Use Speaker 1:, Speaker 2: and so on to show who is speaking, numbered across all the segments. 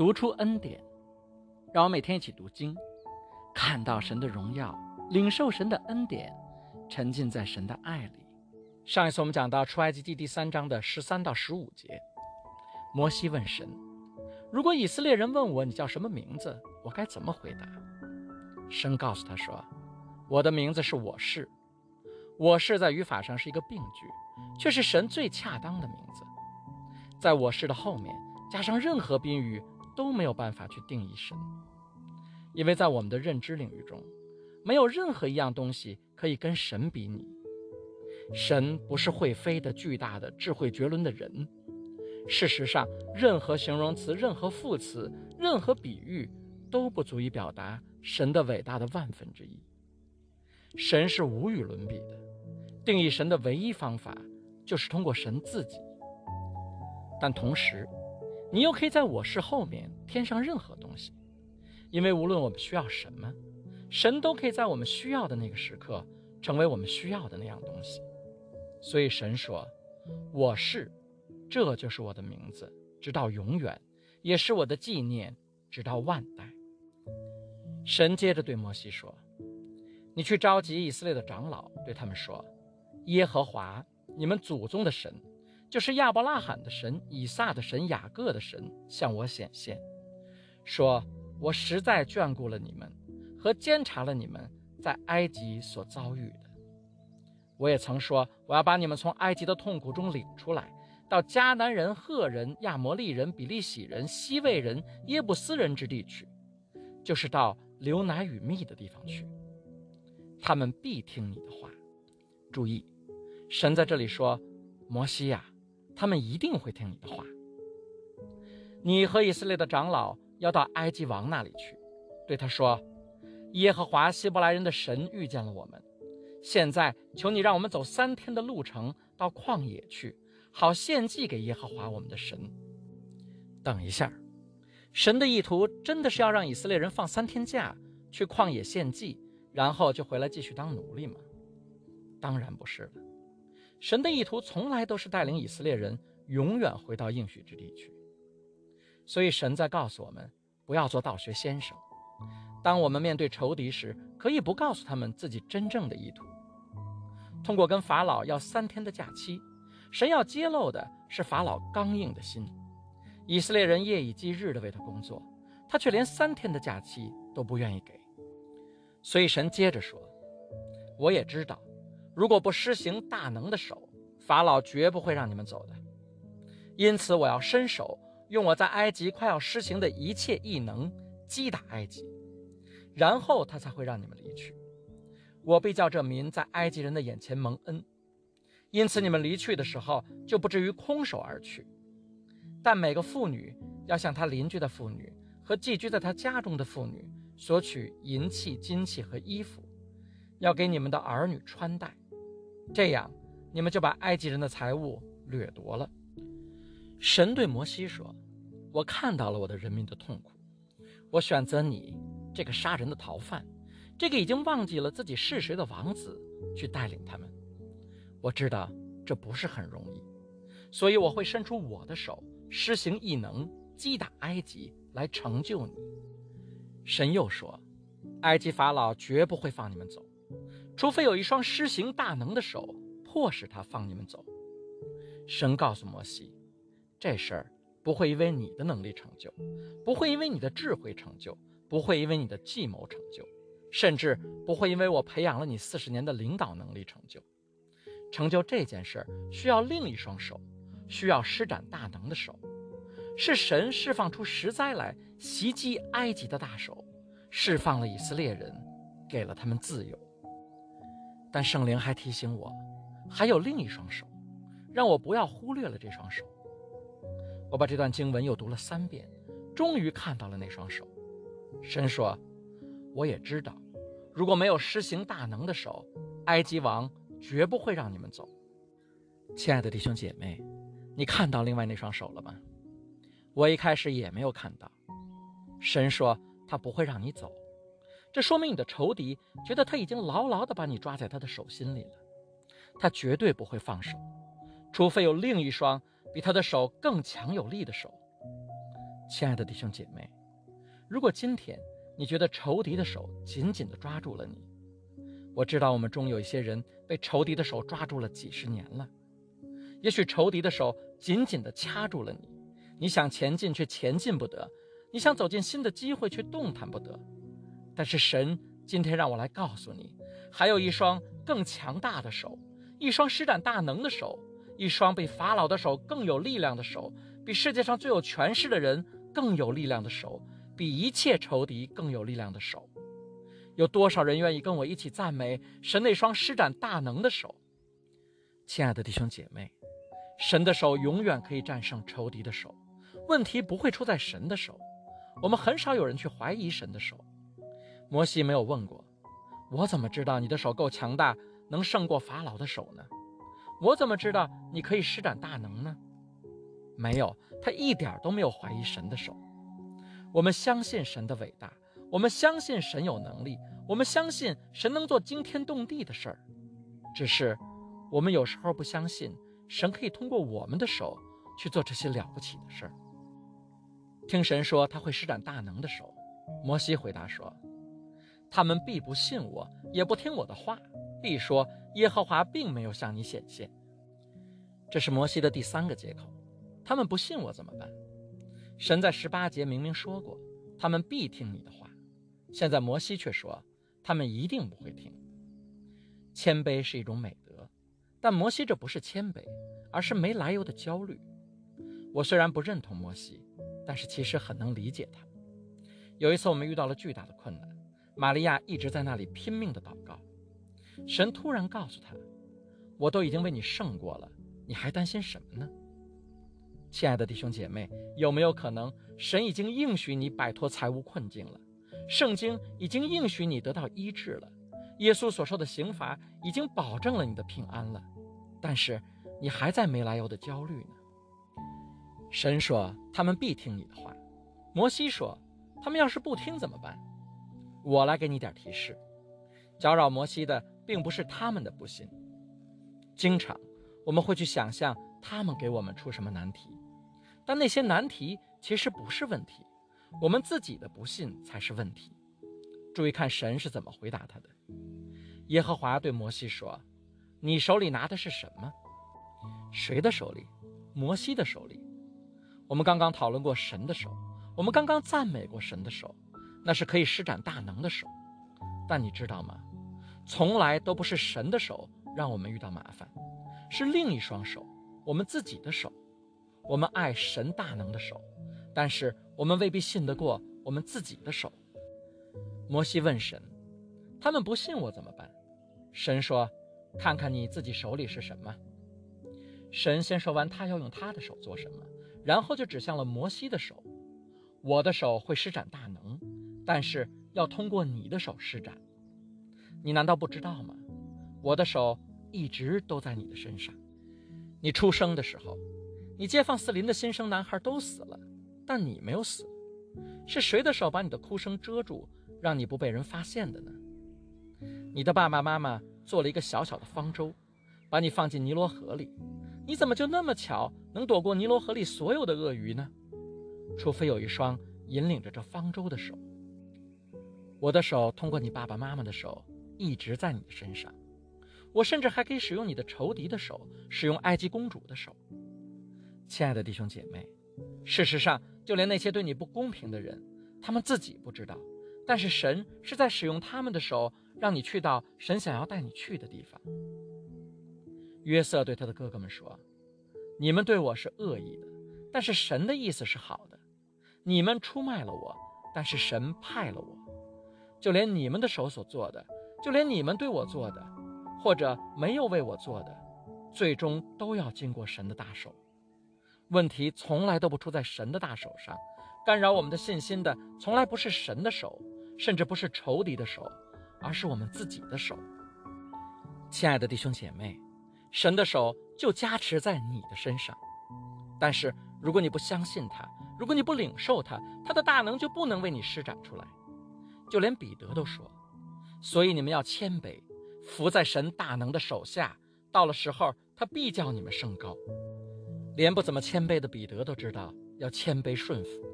Speaker 1: 读出恩典，让我每天一起读经，看到神的荣耀，领受神的恩典，沉浸在神的爱里。上一次我们讲到出埃及记第3章的13到15节，摩西问神，如果以色列人问我你叫什么名字，我该怎么回答？神告诉他说，我的名字是我是。我是在语法上是一个病句，却是神最恰当的名字。在我是的后面加上任何宾语都没有办法去定义神，因为在我们的认知领域中，没有任何一样东西可以跟神比拟。神不是会飞的巨大的智慧绝伦的人，事实上任何形容词、任何副词、任何比喻都不足以表达神的伟大的万分之一。神是无与伦比的，定义神的唯一方法就是通过神自己。但同时你又可以在我是后面添上任何东西，因为无论我们需要什么，神都可以在我们需要的那个时刻成为我们需要的那样东西。所以神说，我是，这就是我的名字，直到永远，也是我的纪念，直到万代。神接着对摩西说，你去召集以色列的长老，对他们说，耶和华你们祖宗的神，就是亚伯拉罕的神、以撒的神、雅各的神，向我显现，说我实在眷顾了你们和监察了你们在埃及所遭遇的。我也曾说，我要把你们从埃及的痛苦中领出来，到迦南人、赫人、亚摩利人、比利洗人、西魏人、耶布斯人之地去，就是到流奶与蜜的地方去，他们必听你的话。注意，神在这里说，摩西呀，他们一定会听你的话。你和以色列的长老要到埃及王那里去，对他说，耶和华希伯来人的神遇见了我们，现在求你让我们走3天的路程到旷野去，好献祭给耶和华我们的神。等一下，神的意图真的是要让以色列人放3天假去旷野献祭，然后就回来继续当奴隶吗？当然不是了。神的意图从来都是带领以色列人永远回到应许之地去。所以神在告诉我们，不要做道学先生。当我们面对仇敌时，可以不告诉他们自己真正的意图。通过跟法老要3天的假期，神要揭露的是法老刚硬的心。以色列人夜以继日地为他工作，他却连3天的假期都不愿意给。所以神接着说，我也知道，如果不施行大能的手，法老绝不会让你们走的。因此我要伸手，用我在埃及快要施行的一切异能击打埃及，然后他才会让你们离去。我必叫这民在埃及人的眼前蒙恩，因此你们离去的时候就不至于空手而去。但每个妇女要向她邻居的妇女和寄居在她家中的妇女索取银器、金器和衣服，要给你们的儿女穿戴，这样你们就把埃及人的财物掠夺了。神对摩西说，我看到了我的人民的痛苦，我选择你这个杀人的逃犯，这个已经忘记了自己是谁的王子，去带领他们。我知道这不是很容易，所以我会伸出我的手，施行异能，击打埃及，来成就你。神又说，埃及法老绝不会放你们走，除非有一双施行大能的手迫使他放你们走。神告诉摩西，这事儿不会因为你的能力成就，不会因为你的智慧成就，不会因为你的计谋成就，甚至不会因为我培养了你40年的领导能力成就。成就这件事需要另一双手，需要施展大能的手，是神释放出十灾来袭击埃及的大手，释放了以色列人，给了他们自由。但圣灵还提醒我，还有另一双手，让我不要忽略了这双手。我把这段经文又读了3遍，终于看到了那双手。神说，我也知道，如果没有施行大能的手，埃及王绝不会让你们走。亲爱的弟兄姐妹，你看到另外那双手了吗？我一开始也没有看到。神说他不会让你走，这说明你的仇敌觉得他已经牢牢地把你抓在他的手心里了，他绝对不会放手，除非有另一双比他的手更强有力的手。 亲爱的弟兄姐妹，如果今天你觉得仇敌的手紧紧地抓住了你，我知道我们中有一些人被仇敌的手抓住了几十年了，也许仇敌的手紧紧地掐住了你，你想前进却前进不得，你想走进新的机会却动弹不得。但是神今天让我来告诉你，还有一双更强大的手，一双施展大能的手，一双比法老的手更有力量的手，比世界上最有权势的人更有力量的手，比一切仇敌更有力量的手。有多少人愿意跟我一起赞美神那双施展大能的手？亲爱的弟兄姐妹，神的手永远可以战胜仇敌的手，问题不会出在神的手。我们很少有人去怀疑神的手。摩西没有问过，我怎么知道你的手够强大，能胜过法老的手呢？我怎么知道你可以施展大能呢？没有，他一点都没有怀疑神的手。我们相信神的伟大，我们相信神有能力，我们相信神能做惊天动地的事儿。只是我们有时候不相信神可以通过我们的手去做这些了不起的事儿。听神说他会施展大能的手，摩西回答说，他们必不信我，也不听我的话，必说耶和华并没有向你显现。这是摩西的第3个借口。他们不信我怎么办？神在18节明明说过，他们必听你的话。现在摩西却说，他们一定不会听。谦卑是一种美德，但摩西这不是谦卑，而是没来由的焦虑。我虽然不认同摩西，但是其实很能理解他。有一次我们遇到了巨大的困难，玛利亚一直在那里拼命的祷告。神突然告诉他，我都已经为你胜过了，你还担心什么呢？亲爱的弟兄姐妹，有没有可能神已经应许你摆脱财务困境了？圣经已经应许你得到医治了，耶稣所受的刑罚已经保证了你的平安了，但是你还在没来由的焦虑呢？神说他们必听你的话。摩西说他们要是不听怎么办？我来给你点提示，搅扰摩西的并不是他们的不信。经常我们会去想象他们给我们出什么难题，但那些难题其实不是问题，我们自己的不信才是问题。注意看神是怎么回答他的。耶和华对摩西说，你手里拿的是什么？谁的手里？摩西的手里。我们刚刚讨论过神的手，我们刚刚赞美过神的手，那是可以施展大能的手。但你知道吗？从来都不是神的手让我们遇到麻烦，是另一双手，我们自己的手。我们爱神大能的手，但是我们未必信得过我们自己的手。摩西问神，他们不信我怎么办？神说，看看你自己手里是什么。神先说完他要用他的手做什么，然后就指向了摩西的手。我的手会施展大能，但是要通过你的手施展。你难道不知道吗？我的手一直都在你的身上。你出生的时候，你街坊四邻的新生男孩都死了，但你没有死。是谁的手把你的哭声遮住，让你不被人发现的呢？你的爸爸妈妈做了一个小小的方舟，把你放进尼罗河里，你怎么就那么巧能躲过尼罗河里所有的鳄鱼呢？除非有一双引领着这方舟的手。我的手通过你爸爸妈妈的手一直在你的身上，我甚至还可以使用你的仇敌的手，使用埃及公主的手。亲爱的弟兄姐妹，事实上就连那些对你不公平的人，他们自己不知道，但是神是在使用他们的手，让你去到神想要带你去的地方。约瑟对他的哥哥们说，你们对我是恶意的，但是神的意思是好的。你们出卖了我，但是神派了我。就连你们的手所做的，就连你们对我做的，或者没有为我做的，最终都要经过神的大手。问题从来都不出在神的大手上，干扰我们的信心的从来不是神的手，甚至不是仇敌的手，而是我们自己的手。亲爱的弟兄姐妹，神的手就加持在你的身上，但是如果你不相信他，如果你不领受他，他的大能就不能为你施展出来。就连彼得都说，所以你们要谦卑，伏在神大能的手下，到了时候他必叫你们升高。连不怎么谦卑的彼得都知道要谦卑顺服。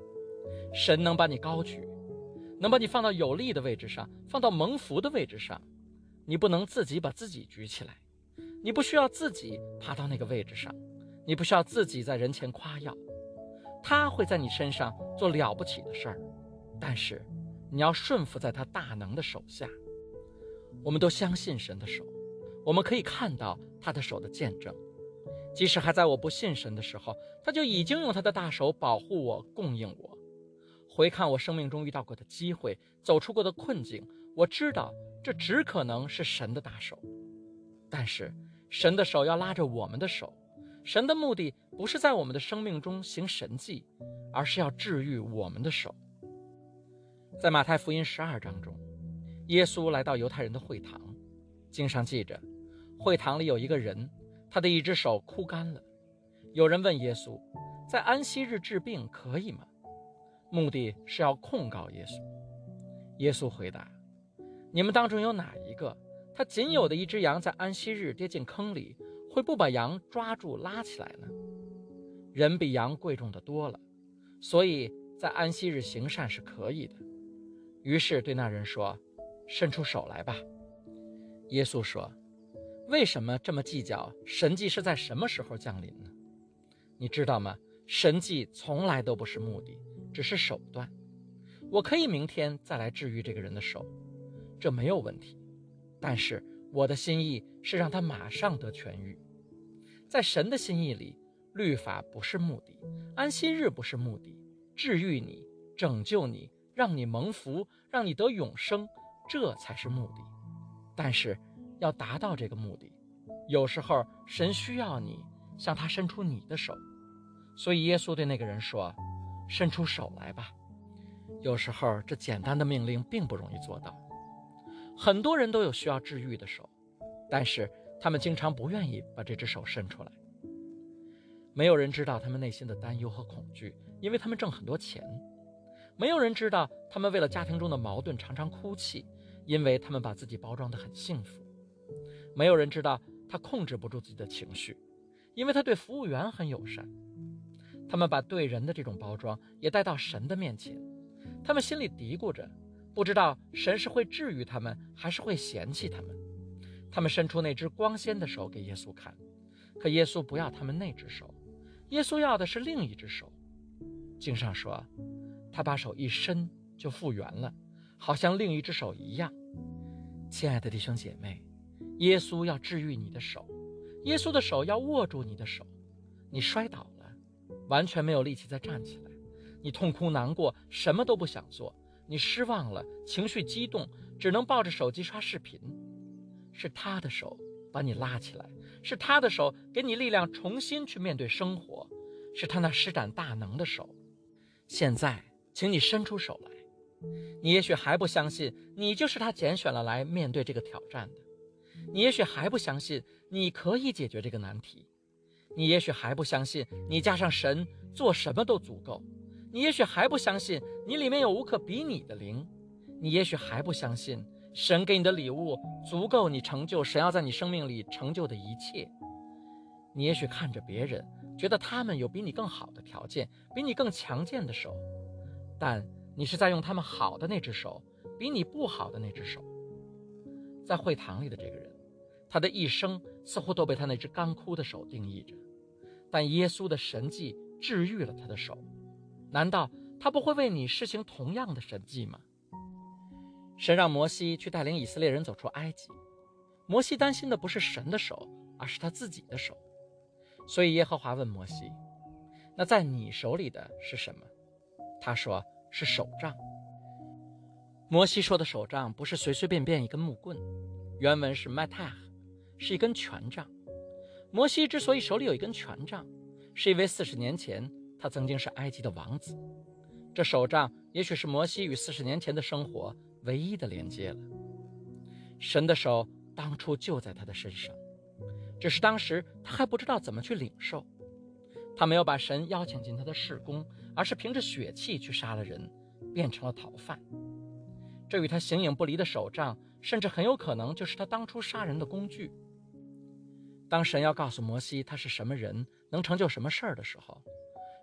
Speaker 1: 神能把你高举，能把你放到有利的位置上，放到蒙福的位置上。你不能自己把自己举起来，你不需要自己爬到那个位置上，你不需要自己在人前夸耀。他会在你身上做了不起的事儿，但是你要顺服在他大能的手下。我们都相信神的手，我们可以看到他的手的见证。即使还在我不信神的时候，他就已经用他的大手保护我，供应我。回看我生命中遇到过的机会，走出过的困境，我知道这只可能是神的大手。但是神的手要拉着我们的手，神的目的不是在我们的生命中行神迹，而是要治愈我们的手。在马太福音12章中，耶稣来到犹太人的会堂，经上记着，会堂里有一个人，他的一只手枯干了。有人问耶稣，在安息日治病可以吗？目的是要控告耶稣。耶稣回答，你们当中有哪一个，他仅有的一只羊在安息日跌进坑里，会不把羊抓住拉起来呢？人比羊贵重的多了，所以在安息日行善是可以的。于是对那人说，伸出手来吧。耶稣说，为什么这么计较神迹是在什么时候降临呢？你知道吗？神迹从来都不是目的，只是手段。我可以明天再来治愈这个人的手，这没有问题，但是我的心意是让他马上得痊愈。在神的心意里，律法不是目的，安息日不是目的，治愈你，拯救你，让你蒙福，让你得永生，这才是目的。但是要达到这个目的，有时候神需要你向他伸出你的手。所以耶稣对那个人说，伸出手来吧。有时候这简单的命令并不容易做到。很多人都有需要治愈的手，但是他们经常不愿意把这只手伸出来。没有人知道他们内心的担忧和恐惧，因为他们挣很多钱。没有人知道他们为了家庭中的矛盾常常哭泣，因为他们把自己包装得很幸福。没有人知道他控制不住自己的情绪，因为他对服务员很友善。他们把对人的这种包装也带到神的面前，他们心里嘀咕着，不知道神是会治愈他们，还是会嫌弃他们。他们伸出那只光鲜的手给耶稣看，可耶稣不要他们那只手，耶稣要的是另一只手。经上说，他把手一伸就复原了，好像另一只手一样。亲爱的弟兄姐妹，耶稣要治愈你的手，耶稣的手要握住你的手。你摔倒了，完全没有力气再站起来，你痛哭难过，什么都不想做，你失望了，情绪激动，只能抱着手机刷视频。是他的手把你拉起来，是他的手给你力量重新去面对生活，是他那施展大能的手。现在请你伸出手来。你也许还不相信你就是他拣选了来面对这个挑战的，你也许还不相信你可以解决这个难题，你也许还不相信你加上神做什么都足够，你也许还不相信你里面有无可比拟的灵，你也许还不相信神给你的礼物足够你成就神要在你生命里成就的一切。你也许看着别人，觉得他们有比你更好的条件，比你更强健的手，但你是在用他们好的那只手比你不好的那只手。在会堂里的这个人，他的一生似乎都被他那只干枯的手定义着，但耶稣的神迹治愈了他的手，难道他不会为你施行同样的神迹吗？神让摩西去带领以色列人走出埃及，摩西担心的不是神的手，而是他自己的手。所以耶和华问摩西，那在你手里的是什么？他说，是手杖。摩西说的手杖不是随随便便一根木棍，原文是 matah， 是一根权杖。摩西之所以手里有一根权杖，是因为40年前他曾经是埃及的王子。这手杖也许是摩西与40年前的生活唯一的连接了。神的手当初就在他的身上，只是当时他还不知道怎么去领受。他没有把神邀请进他的事工，而是凭着血气去杀了人，变成了逃犯。这与他形影不离的手杖，甚至很有可能就是他当初杀人的工具。当神要告诉摩西他是什么人，能成就什么事儿的时候，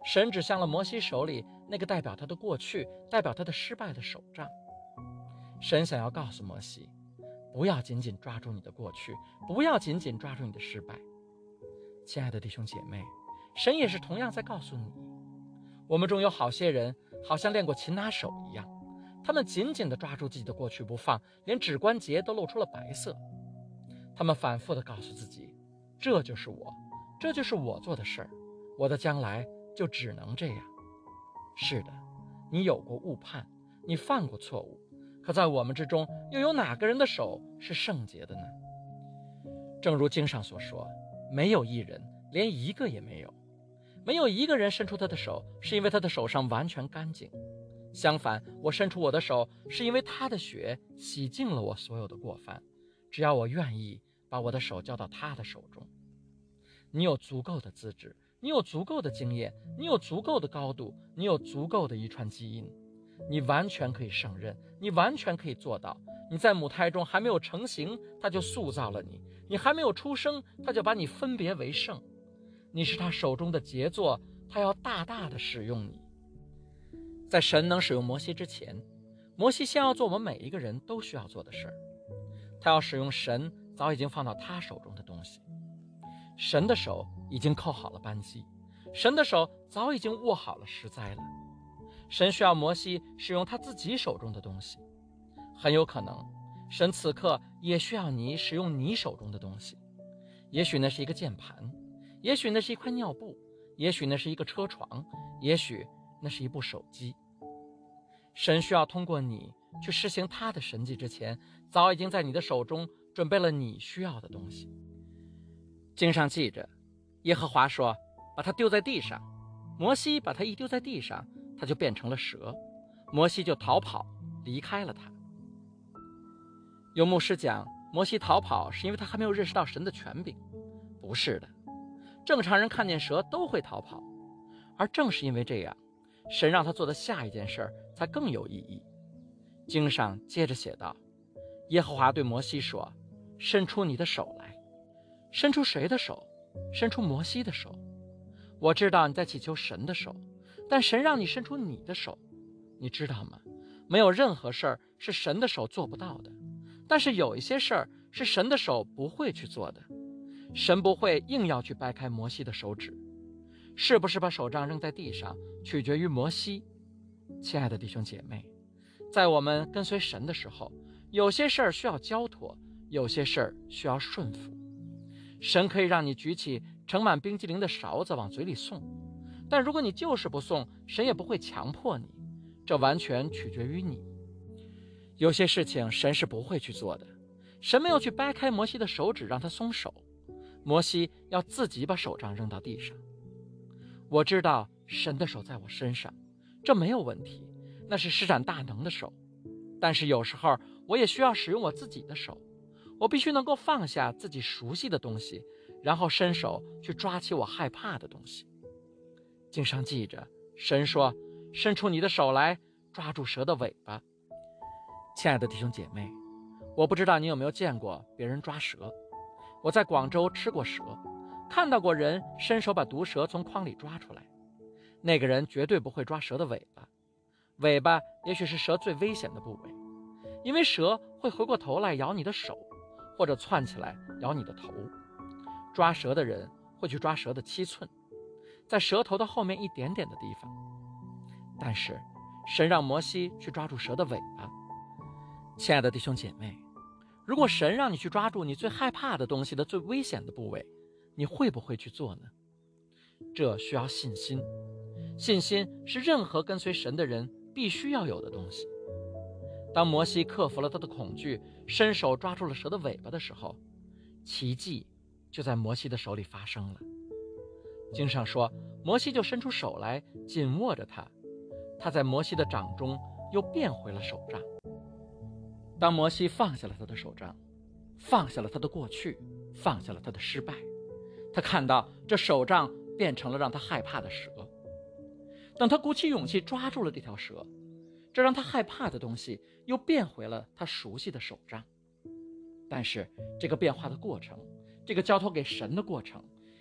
Speaker 1: 神指向了摩西手里那个代表他的过去、代表他的失败的手杖。神想要告诉摩西，不要紧紧抓住你的过去，不要紧紧抓住你的失败。亲爱的弟兄姐妹，神也是同样在告诉你，我们中有好些人好像练过擒拿手一样，他们紧紧地抓住自己的过去不放，连指关节都露出了白色。他们反复地告诉自己，这就是我，这就是我做的事儿，我的将来就只能这样。是的，你有过误判，你犯过错误，可在我们之中又有哪个人的手是圣洁的呢？正如经上所说，没有一人，连一个也没有。没有一个人伸出他的手，是因为他的手上完全干净。相反，我伸出我的手，是因为他的血洗净了我所有的过犯。只要我愿意把我的手交到他的手中。你有足够的资质，你有足够的经验，你有足够的高度，你有足够的遗传基因，你完全可以胜任，你完全可以做到。你在母胎中还没有成型，他就塑造了你；你还没有出生，他就把你分别为圣。你是他手中的杰作，他要大大的使用你。在神能使用摩西之前，摩西先要做我们每一个人都需要做的事儿。他要使用神早已经放到他手中的东西。神的手已经扣好了扳机，神的手早已经握好了石栽了。神需要摩西使用他自己手中的东西。很有可能，神此刻也需要你使用你手中的东西。也许那是一个键盘，也许那是一块尿布，也许那是一个车床，也许那是一部手机。神需要通过你去实行他的神迹之前，早已经在你的手中准备了你需要的东西。经上记着，耶和华说，把它丢在地上。摩西把它一丢在地上，它就变成了蛇，摩西就逃跑离开了它。有牧师讲，摩西逃跑是因为他还没有认识到神的权柄。不是的，正常人看见蛇都会逃跑，而正是因为这样，神让他做的下一件事才更有意义。经上接着写道，耶和华对摩西说，伸出你的手来。伸出谁的手？伸出摩西的手。我知道你在祈求神的手，但神让你伸出你的手。你知道吗？没有任何事儿是神的手做不到的，但是有一些事儿是神的手不会去做的。神不会硬要去掰开摩西的手指。是不是把手杖扔在地上，取决于摩西。亲爱的弟兄姐妹，在我们跟随神的时候，有些事儿需要交托，有些事儿需要顺服。神可以让你举起盛满冰激凌的勺子往嘴里送，但如果你就是不送，神也不会强迫你，这完全取决于你。有些事情神是不会去做的。神没有去掰开摩西的手指让他松手，摩西要自己把手杖扔到地上。我知道神的手在我身上，这没有问题，那是施展大能的手。但是有时候我也需要使用我自己的手，我必须能够放下自己熟悉的东西，然后伸手去抓起我害怕的东西。经上记着，神说，伸出你的手来，抓住蛇的尾巴。亲爱的弟兄姐妹，我不知道你有没有见过别人抓蛇。我在广州吃过蛇，看到过人伸手把毒蛇从筐里抓出来。那个人绝对不会抓蛇的尾巴，尾巴也许是蛇最危险的部位，因为蛇会回过头来咬你的手，或者窜起来咬你的头。抓蛇的人会去抓蛇的7寸，在舌头的后面一点点的地方。但是神让摩西去抓住蛇的尾巴。亲爱的弟兄姐妹，如果神让你去抓住你最害怕的东西的最危险的部位，你会不会去做呢？这需要信心。信心是任何跟随神的人必须要有的东西。当摩西克服了他的恐惧，伸手抓住了蛇的尾巴的时候，奇迹就在摩西的手里发生了。经上说，摩西就伸出手来，紧握着它，他在摩西的掌中又变回了手杖。当摩西放下了他的手杖，放下了他的过去，放下了他的失败，他看到这手杖变成了让他害怕的蛇。等他鼓起勇气抓住了这条蛇，这让他害怕的东西又变回了他熟悉的手杖。但是这个变化的过程，这个交托给神的过程，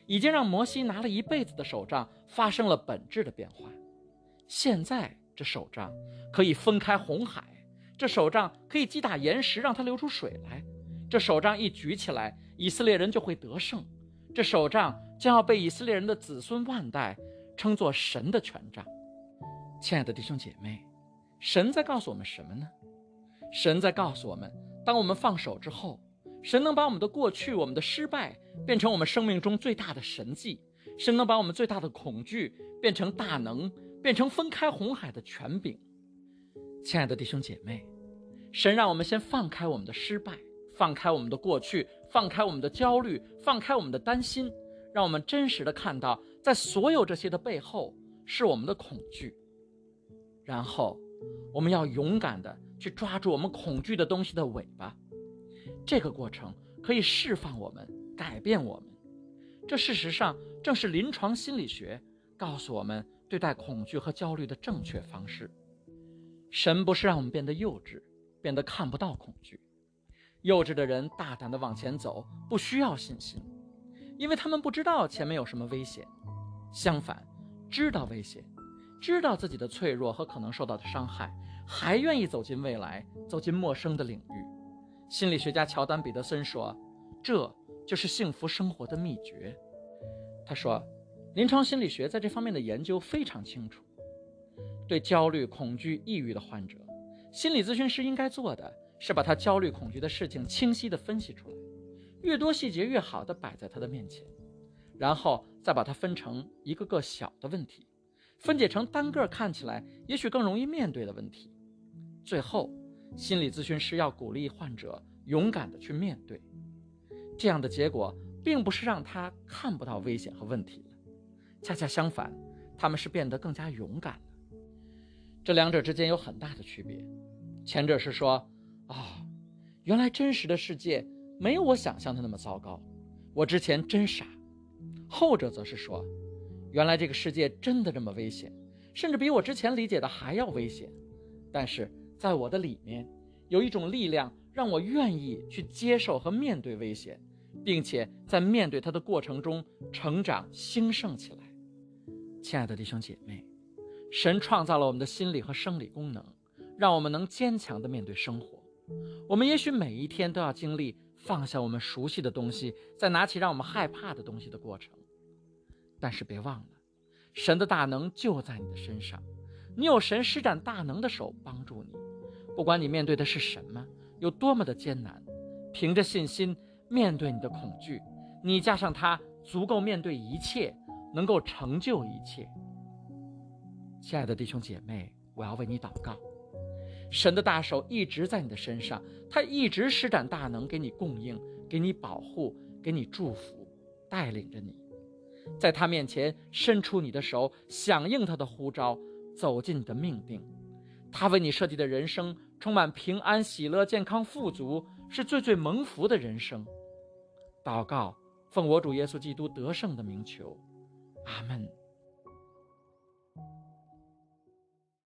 Speaker 1: 已经让摩西拿了一辈子的手杖发生了本质的变化。现在这手杖可以分开红海，这手杖可以击打岩石让它流出水来，这手杖一举起来，以色列人就会得胜，这手杖将要被以色列人的子孙万代称作神的权杖。亲爱的弟兄姐妹，神在告诉我们什么呢？神在告诉我们，当我们放手之后，神能把我们的过去、我们的失败变成我们生命中最大的神迹，神能把我们最大的恐惧变成大能，变成分开红海的权柄。亲爱的弟兄姐妹，神让我们先放开我们的失败，放开我们的过去，放开我们的焦虑，放开我们的担心，让我们真实的看到，在所有这些的背后是我们的恐惧。然后我们要勇敢的去抓住我们恐惧的东西的尾巴，这个过程可以释放我们，改变我们。这事实上正是临床心理学告诉我们对待恐惧和焦虑的正确方式。神不是让我们变得幼稚，变得看不到恐惧。幼稚的人大胆地往前走，不需要信心，因为他们不知道前面有什么危险。相反，知道危险，知道自己的脆弱和可能受到的伤害，还愿意走进未来，走进陌生的领域。心理学家乔丹·彼得森说，这就是幸福生活的秘诀。他说，临床心理学在这方面的研究非常清楚。对焦虑、恐惧、抑郁的患者，心理咨询师应该做的是把他焦虑、恐惧的事情清晰地分析出来，越多细节越好地摆在他的面前，然后再把它分成一个个小的问题，分解成单个看起来也许更容易面对的问题。最后，心理咨询师要鼓励患者勇敢地去面对。这样的结果并不是让他看不到危险和问题了，恰恰相反，他们是变得更加勇敢了。这两者之间有很大的区别。前者是说，原来真实的世界没有我想象的那么糟糕，我之前真傻。后者则是说，原来这个世界真的这么危险，甚至比我之前理解的还要危险，但是在我的里面有一种力量让我愿意去接受和面对危险，并且在面对它的过程中成长兴盛起来。亲爱的弟兄姐妹，神创造了我们的心理和生理功能，让我们能坚强地面对生活。我们也许每一天都要经历放下我们熟悉的东西，再拿起让我们害怕的东西的过程。但是别忘了，神的大能就在你的身上，你有神施展大能的手帮助你。不管你面对的是什么，有多么的艰难，凭着信心面对你的恐惧，你加上它足够面对一切，能够成就一切。亲爱的弟兄姐妹，我要为你祷告。神的大手一直在你的身上，他一直施展大能给你供应，给你保护，给你祝福，带领着你。在他面前伸出你的手，响应他的呼召，走进你的命定。他为你设计的人生充满平安、喜乐、健康、富足，是最最蒙福的人生。祷告，奉我主耶稣基督得胜的名求，阿们。